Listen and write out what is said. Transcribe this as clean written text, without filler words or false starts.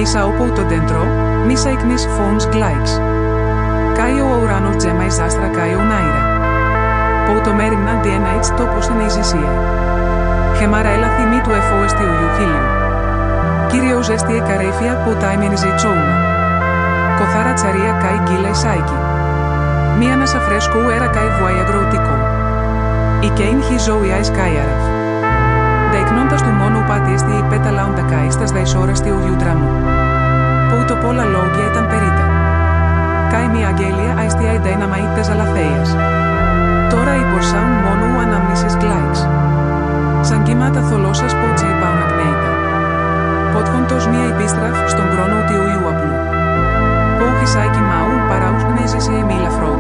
Μέσα όπου το dentro, μίσα εκνής φόνς γκλάιξ. Κάιο ο ουρανός τζέμα εις άστρα κάιο νάιρα. Που το μέρημνα διέναιτς τόπος εν ειζησίε. Χεμάρα έλαθη μη του εφόεστη ο Ιουχίλιου. Κύριος έστιε καρέφια που τα έμενιζε η τσόουνα. Κοθάρα τσαρία κάι γκίλα εισάικη. Μία να σαφρέσκου έρα κάι βουάι αγροτικό. Η κέιν χι ζωή άις κάι αραφ. Δεικνώντας του μόνου πατίστη η πέταλα όντα κάι στας δαϊσόραστη ο γιούτραμου. Που το πολλά λόγια ήταν περίτα. Κάι μία αγγέλια αιστιά ιδέιναμα ήττες αλαθέιας. Τώρα υπορσάουν μόνο ου ανάμνησης γκλάιξ. Σαν κύματα θολώσας πότσα υπάουν αγνέιτα. Πότχοντος μία επίστραφ στον χρόνο του Ιού απλού. Που χισάκι μαού παράους γνέζεσαι εμίλαφρο.